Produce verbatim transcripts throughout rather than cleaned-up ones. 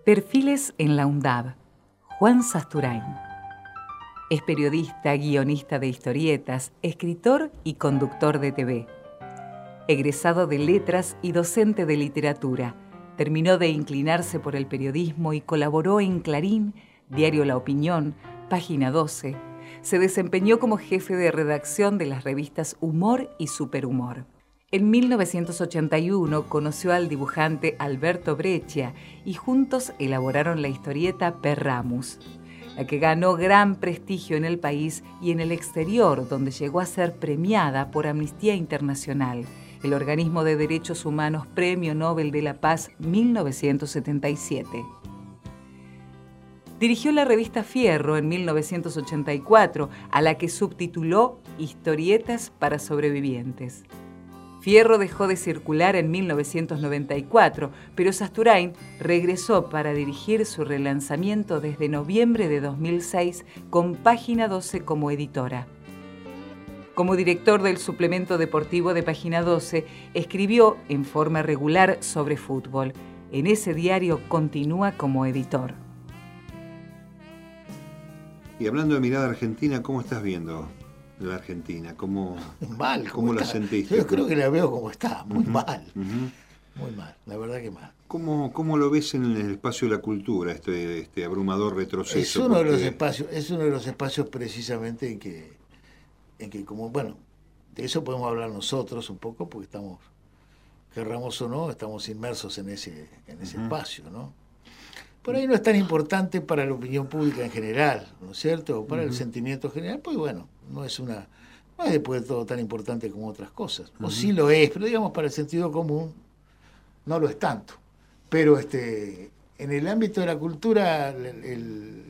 Perfiles en la UNDAB. Juan Sasturain. Es periodista, guionista de historietas, escritor y conductor de T V. Egresado de Letras y docente de literatura, terminó de inclinarse por el periodismo y colaboró en Clarín, Diario La Opinión, Página doce. Se desempeñó como jefe de redacción de las revistas Humor y Superhumor. En mil novecientos ochenta y uno conoció al dibujante Alberto Breccia y juntos elaboraron la historieta Perramus, la que ganó gran prestigio en el país y en el exterior, donde llegó a ser premiada por Amnistía Internacional, el organismo de derechos humanos Premio Nobel de la Paz mil novecientos setenta y siete. Dirigió la revista Fierro en mil novecientos ochenta y cuatro, a la que subtituló Historietas para sobrevivientes. Fierro dejó de circular en mil novecientos noventa y cuatro, pero Sasturain regresó para dirigir su relanzamiento desde noviembre de dos mil seis con Página doce como editora. Como director del suplemento deportivo de Página doce, escribió en forma regular sobre fútbol. En ese diario continúa como editor. Y hablando de mirada argentina, ¿cómo estás viendo la Argentina? ¿Cómo, mal, ¿cómo la está? sentiste? Yo creo que la veo como está, muy uh-huh, mal, uh-huh. muy mal, la verdad que mal. ¿Cómo, cómo lo ves en el espacio de la cultura, este, este abrumador retroceso? Es uno Porque... de los espacios, es uno de los espacios precisamente en que, en que como, bueno, de eso podemos hablar nosotros un poco, porque estamos, querramos o no, estamos inmersos en ese, en ese uh-huh. espacio, ¿no? Por ahí no es tan importante para la opinión pública en general, ¿no es cierto? O para uh-huh. el sentimiento general, pues bueno, no es una, no es después de todo tan importante como otras cosas. O uh-huh. sí lo es, pero digamos para el sentido común no lo es tanto. Pero este, en el ámbito de la cultura, el, el,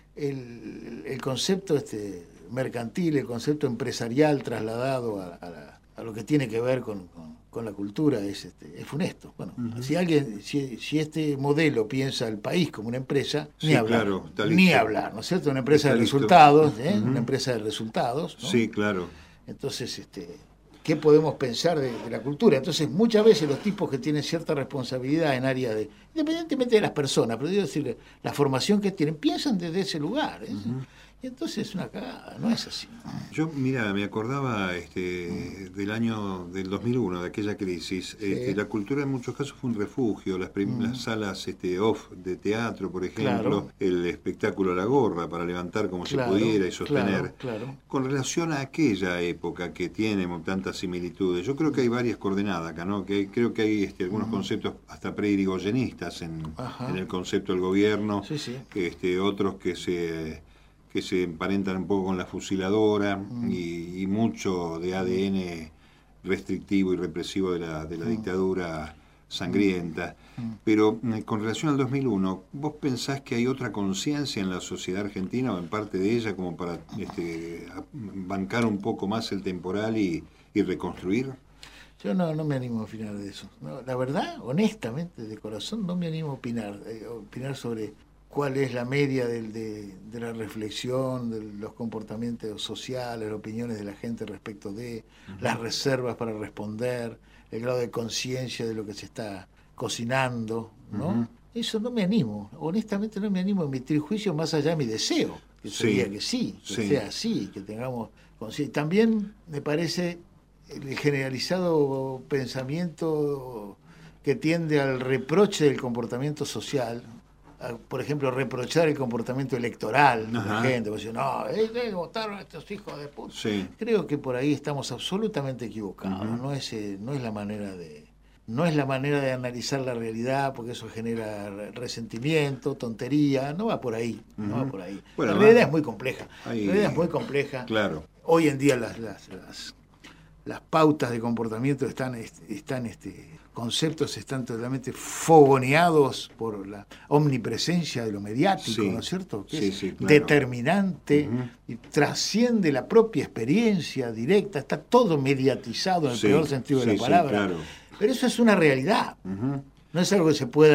el, el concepto este, mercantil, el concepto empresarial trasladado a, a, la, a lo que tiene que ver con, con, con la cultura es, este, es funesto. Bueno, uh-huh. si alguien, si, si este modelo piensa el país como una empresa, sí, ni hablar, claro, ni hablar, ¿no es cierto? Una empresa de resultados, ¿eh? uh-huh. una empresa de resultados, ¿no? Sí, claro. Entonces, este, ¿qué podemos pensar de, de la cultura? Entonces, muchas veces los tipos que tienen cierta responsabilidad en áreas de, independientemente de las personas, pero digo decir, la formación que tienen, piensan desde ese lugar, ¿eh? Uh-huh. Y entonces es una cagada, no es así. Yo, mira, me acordaba este, del año del dos mil uno, de aquella crisis. Sí. Este, la cultura en muchos casos fue un refugio, las, prim- mm. las salas este, off de teatro, por ejemplo, claro. el espectáculo a la gorra para levantar como claro, se pudiera y sostener. Claro, claro. Con relación a aquella época que tiene tantas similitudes, yo creo que hay varias coordenadas acá, ¿no? Que creo que hay este, algunos mm. conceptos hasta pre-irigoyenistas en, en el concepto del gobierno, sí, sí. Este, otros que se... que se emparentan un poco con la fusiladora mm. y, y mucho de A D N restrictivo y represivo de la, de la mm. dictadura sangrienta. Mm. Pero eh, con relación al dos mil uno, ¿vos pensás que hay otra conciencia en la sociedad argentina o en parte de ella como para este, bancar un poco más el temporal y, y reconstruir? Yo no, no me animo a opinar de eso. No, la verdad, honestamente, de corazón, no me animo a opinar, eh, opinar sobre cuál es la media del, de, de la reflexión, de los comportamientos sociales, las opiniones de la gente respecto de, uh-huh. las reservas para responder, el grado de conciencia de lo que se está cocinando, ¿no? Uh-huh. Eso no me animo, honestamente no me animo a emitir juicio más allá de mi deseo, que sí. sería que sí, que sí. sea así, que tengamos conciencia. También me parece el generalizado pensamiento que tiende al reproche del comportamiento social, por ejemplo, reprochar el comportamiento electoral de la gente, decir, no, eh, votaron a estos hijos de puta. Sí. Creo que por ahí estamos absolutamente equivocados. Uh-huh. No es, eh, no es la manera de, no es la manera de analizar la realidad, porque eso genera resentimiento, tontería. No va por ahí, uh-huh. no va por ahí. Bueno, la realidad va. es muy compleja. Ahí, la realidad es muy compleja. Claro. Hoy en día las, las, las, las pautas de comportamiento están, están este, conceptos están totalmente fogoneados por la omnipresencia de lo mediático, sí, ¿no es cierto? Que sí, es sí, claro. determinante uh-huh. y trasciende la propia experiencia directa, está todo mediatizado en el sí, peor sentido sí, de la palabra. Sí, claro. Pero eso es una realidad, uh-huh. no es algo que se pueda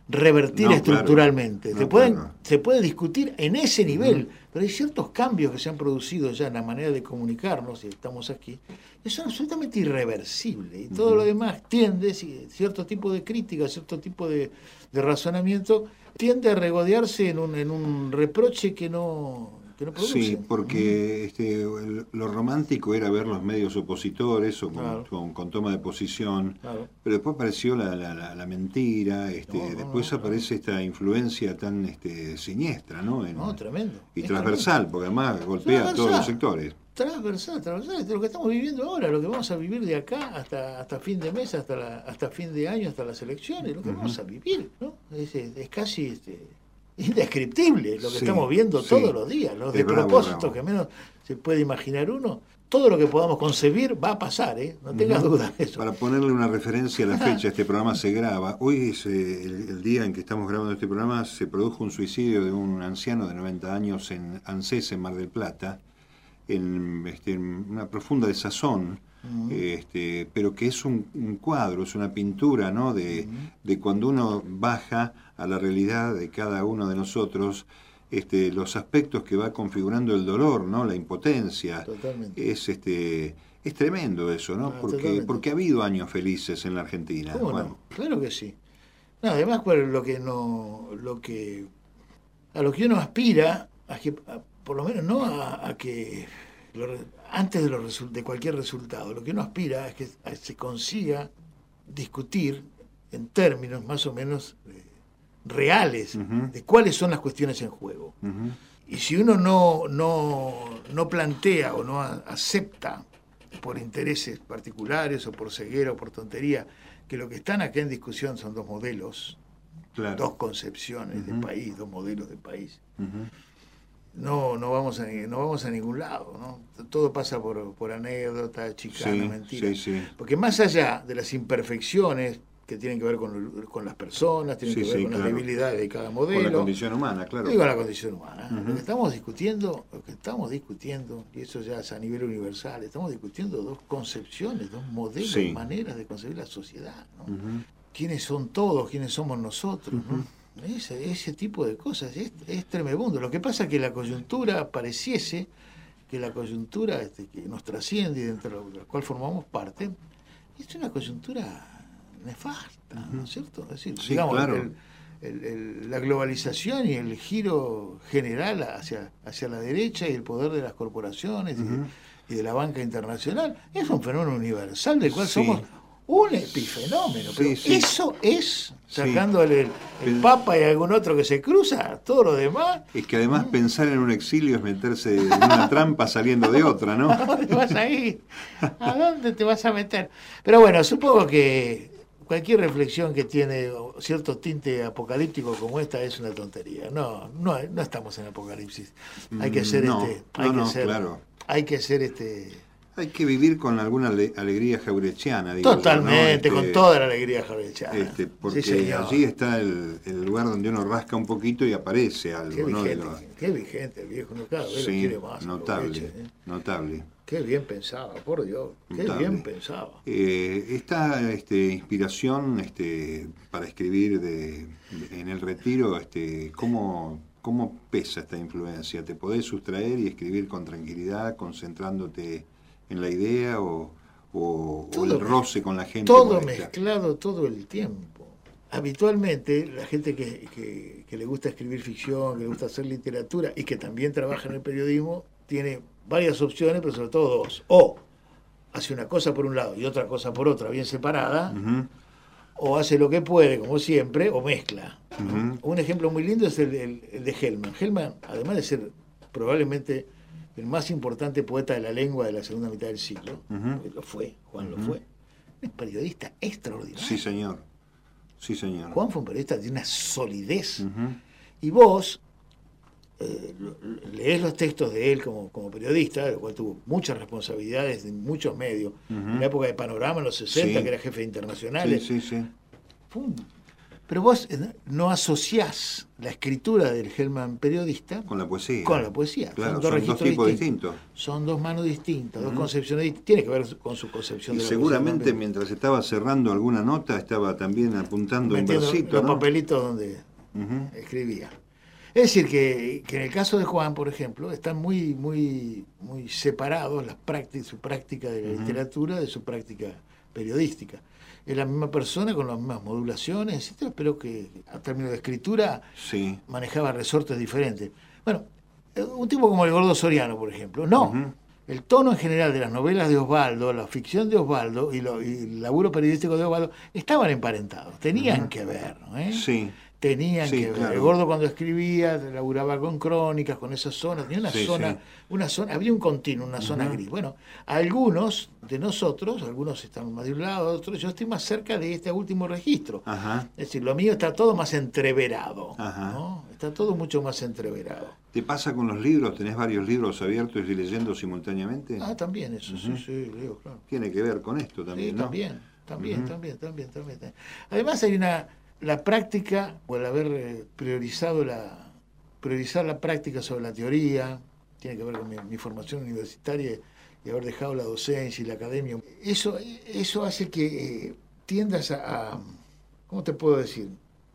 revertir no, estructuralmente. claro. se, No, pueden, claro. se puede discutir en ese nivel, Uh-huh. pero hay ciertos cambios que se han producido ya en la manera de comunicarnos, y estamos aquí, que son absolutamente irreversibles. Y todo Uh-huh. lo demás tiende, cierto tipo de crítica, cierto tipo de, de razonamiento, tiende a regodearse en un, en un reproche que no, que no produce. Sí, porque este, el- lo romántico era ver los medios opositores o con, Claro. con, con toma de posición, Claro. pero después apareció la, la, la, la mentira, este, No, no, después no, aparece esta influencia tan este, siniestra, ¿no? En- No, tremendo. y Es transversal, porque además golpea a todos los sectores. Transversal, transversal, de lo que estamos viviendo ahora, lo que vamos a vivir de acá hasta hasta fin de mes, hasta la, hasta fin de año, hasta las elecciones, lo que Uh-huh. vamos a vivir, ¿no? Es, es casi este, indescriptible lo que Sí, estamos viendo sí. todos los días, los Es bravo, despropósitos bravo. que menos se puede imaginar uno. Todo lo que podamos concebir va a pasar, ¿eh? No tengas Uh-huh. duda de eso. Para ponerle una referencia a la fecha, este programa se graba. Hoy es eh, el, el día en que estamos grabando este programa, se produjo un suicidio de un anciano de noventa años en ANSES, en Mar del Plata, en, este, en una profunda desazón, Uh-huh. este, pero que es un, un cuadro, es una pintura, ¿no? de, Uh-huh. de cuando uno baja a la realidad de cada uno de nosotros, este, los aspectos que va configurando el dolor, ¿no? La impotencia. Totalmente. Es este es tremendo eso, ¿no? Ah, porque totalmente. porque ha habido años felices en la Argentina. ¿Cómo Juan. no? Claro que sí. No, además, pues, lo que no, lo que a lo que uno aspira, a que, a- por lo menos no a, a que lo re- antes de, los resu- de cualquier resultado, lo que uno aspira es que a- se consiga discutir en términos más o menos eh, reales Ujú. de cuáles son las cuestiones en juego. Ujú. Y si uno no, no, no plantea o no a- acepta por intereses particulares o por ceguera o por tontería que lo que están acá en discusión son dos modelos, Claro. dos concepciones de Ujú. país, dos modelos de país, Ujú. no, no, vamos a, ni- no vamos a ningún lado, ¿no? Todo pasa por, por anécdota, chicana, Sí, mentira. sí, sí. Porque más allá de las imperfecciones que tienen que ver con, con las personas, tienen Sí, que ver sí, con claro. las debilidades de cada Con modelo, la condición humana, claro. digo la condición humana. Ujú. Lo que estamos discutiendo, lo que estamos discutiendo, y eso ya es a nivel universal, estamos discutiendo dos concepciones, dos modelos, Sí. maneras de concebir la sociedad, ¿no? Ujú. ¿Quiénes son todos? ¿Quiénes somos nosotros? ¿no? Ese, ese tipo de cosas es, es tremebundo. Lo que pasa es que la coyuntura pareciese que la coyuntura este, que nos trasciende y dentro de la cual formamos parte, es una coyuntura nefasta, ¿no es cierto? Es decir, Sí, digamos, claro. el- el- el- la globalización y el giro general hacia, hacia la derecha y el poder de las corporaciones y de- Ujú. y, de, la banca internacional es un fenómeno universal del cual Sí. somos un epifenómeno. Sí, Pero sí. eso es, Sí. sacándole el, el El- Papa y algún otro que se cruza, todo lo demás. Es que además pensar en un exilio es meterse en una trampa saliendo de otra, ¿no? ¿A dónde vas a ir? ¿A dónde te vas a meter? Pero bueno, supongo que cualquier reflexión que tiene cierto tinte apocalíptico como esta es una tontería. No, no, no estamos en apocalipsis. Hay que ser Mm, no, este, no, hay que no, ser, claro. hay que ser este Hay que vivir con alguna ale- alegría jaurechiana, digo yo, ¿no? totalmente, Este, con toda la alegría javeriana. Este, porque Sí, señor. allí está el, el lugar donde uno rasca un poquito y aparece Qué algo, ¿no? De vigente, lo- qué vigente el viejo, uno cada vez lo sí, quiere más. notable, aprovecha, ¿eh? notable. Qué bien pensaba, por Dios, qué Notable. bien pensaba. Eh, esta este, inspiración este, para escribir de, de- en el retiro, este, ¿cómo, ¿cómo pesa esta influencia? ¿Te podés sustraer y escribir con tranquilidad, concentrándote en la idea o, o, o Todo el mez- roce con la gente? Todo molesta? mezclado todo el tiempo. Habitualmente la gente que, que, que le gusta escribir ficción, que le gusta hacer literatura y que también trabaja en el periodismo, tiene varias opciones, pero sobre todo dos. O hace una cosa por un lado y otra cosa por otra, bien separada, Ujú, o hace lo que puede, como siempre, o mezcla. ujú. Un ejemplo muy lindo es el, el- el de Hellman. Hellman, además de ser probablemente el más importante poeta de la lengua de la segunda mitad del siglo, Ujú. lo fue, Juan lo Ujú. fue, es periodista extraordinario. Sí, señor. Sí, señor. Juan fue un periodista de una solidez. Ujú, Y vos eh, lo- leés los textos de él como, como periodista, del cual tuvo muchas responsabilidades en muchos medios. Ujú. En la época de Panorama, en los sesenta, Sí. que era jefe de internacionales. Sí, sí, sí. Fue un Pero vos no asociás la escritura del Gelman periodista con la poesía. Con la poesía. Claro, son dos, son dos tipos distintos. distintos. Son dos manos distintas, uh-huh. dos concepciones distintas. Tiene que ver con su concepción y de la seguramente poesía. Mientras estaba cerrando alguna nota, estaba también apuntando Metiendo un versito, los ¿no? papelitos donde uh-huh. escribía. Es decir, que, que en el caso de Juan, por ejemplo, están muy, muy, muy separados las prácticas, su práctica de la uh-huh. literatura de su práctica periodística. Es la misma persona con las mismas modulaciones, etcétera, pero que a términos de escritura sí. manejaba resortes diferentes. Bueno, un tipo como el Gordo Soriano, por ejemplo, no. Uh-huh. El tono en general de las novelas de Osvaldo, la ficción de Osvaldo y, lo, y el laburo periodístico de Osvaldo estaban emparentados, tenían uh-huh. que ver, ¿no? ¿Eh? Sí. Tenían sí, que ver. Claro. El Gordo cuando escribía, laburaba con crónicas, con esas zonas, tenía una sí, zona, sí. una zona, había un continuo, una uh-huh. zona gris. Bueno, algunos de nosotros, algunos están más de un lado, otros, yo estoy más cerca de este último registro. Uh-huh. Es decir, lo mío está todo más entreverado, uh-huh. ¿no? Está todo mucho más entreverado. ¿Te pasa con los libros? ¿Tenés varios libros abiertos y leyendo simultáneamente? Ah, también eso, uh-huh. sí, sí, leo, claro. Tiene que ver con esto también, sí, ¿no? También, también, uh-huh. también, también, también, también. Además hay una... La práctica, o el haber priorizado la, priorizar la práctica sobre la teoría, tiene que ver con mi, mi formación universitaria y haber dejado la docencia y la academia, eso, eso hace que eh, tiendas a, a, ¿cómo te puedo decir?,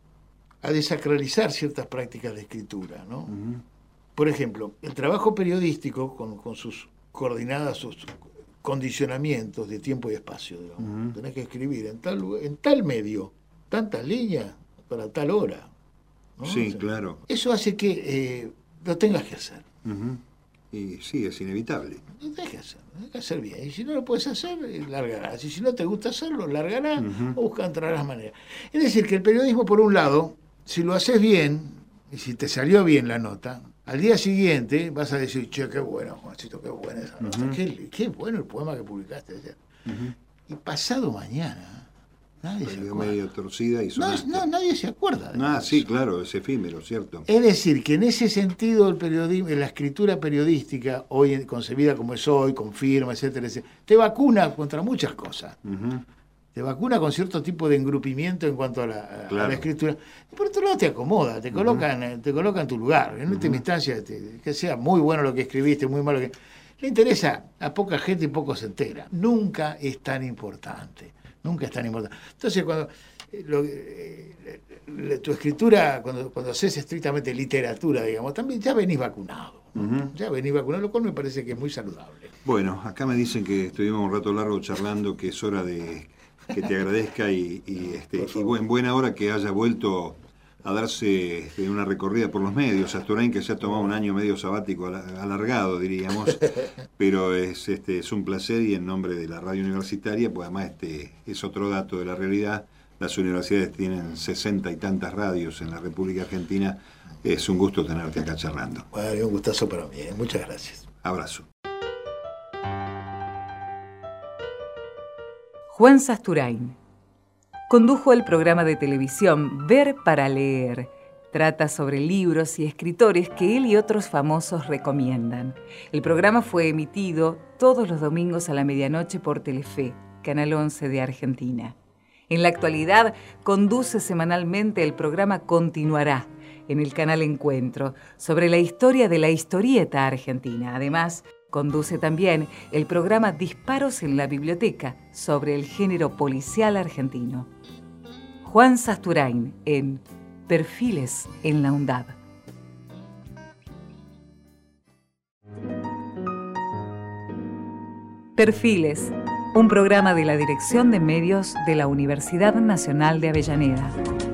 a desacralizar ciertas prácticas de escritura, ¿no? Uh-huh. Por ejemplo, el trabajo periodístico, con, con sus coordinadas, sus condicionamientos de tiempo y espacio, digamos. Uh-huh. Tenés que escribir en tal, en tal medio, tantas líneas para tal hora, ¿no? Sí, o sea, claro. Eso hace que eh, lo tengas que hacer. Uh-huh. Y sí, es inevitable. Lo tenés que hacer, lo tenés que hacer bien. Y si no lo puedes hacer, largarás. Y si no te gusta hacerlo, largarás uh-huh. o buscarás maneras. Es decir, que el periodismo, por un lado, si lo haces bien, y si te salió bien la nota, al día siguiente vas a decir, che, qué bueno, Juancito, qué buena esa nota. Uh-huh. qué, qué bueno el poema que publicaste ayer. Uh-huh. Y pasado mañana... Nadie se acuerda. Medio torcida y no, no, nadie se acuerda. Ah, eso. sí, claro, es efímero, ¿cierto? Es decir, que en ese sentido el periodismo, la escritura periodística, hoy concebida como es hoy, con firma, etcétera, etcétera, te vacuna contra muchas cosas. Uh-huh. Te vacuna con cierto tipo de engrupimiento en cuanto a la, a, claro. a la escritura. Y por otro lado te acomoda, te coloca, uh-huh. en, te coloca en tu lugar. En uh-huh. última instancia, te, que sea muy bueno lo que escribiste, muy malo que... Le interesa a poca gente y poco se entera. Nunca es tan importante. Nunca es tan importante. Entonces, cuando lo, eh, tu escritura, cuando, cuando haces estrictamente literatura, digamos, también ya venís vacunado. ¿no? Uh-huh. Ya venís vacunado, lo cual me parece que es muy saludable. Bueno, acá me dicen que estuvimos un rato largo charlando, que es hora de que te agradezca y, y, este, y en buena hora que haya vuelto a darse este, una recorrida por los medios. Asturain, que se ha tomado un año medio sabático alargado, diríamos, pero es este es un placer, y en nombre de la radio universitaria, pues además este es otro dato de la realidad, las universidades tienen sesenta y tantas radios en la República Argentina, es un gusto tenerte acá charlando. Bueno, es un gustazo para mí, muchas gracias. Abrazo. Juan Sasturain condujo el programa de televisión Ver para Leer. Trata sobre libros y escritores que él y otros famosos recomiendan. El programa fue emitido todos los domingos a la medianoche por Telefe, Canal once de Argentina. En la actualidad, conduce semanalmente el programa Continuará en el canal Encuentro, sobre la historia de la historieta argentina. Además, conduce también el programa Disparos en la Biblioteca, sobre el género policial argentino. Juan Sasturain en Perfiles en la UNDAB. Perfiles, un programa de la Dirección de Medios de la Universidad Nacional de Avellaneda.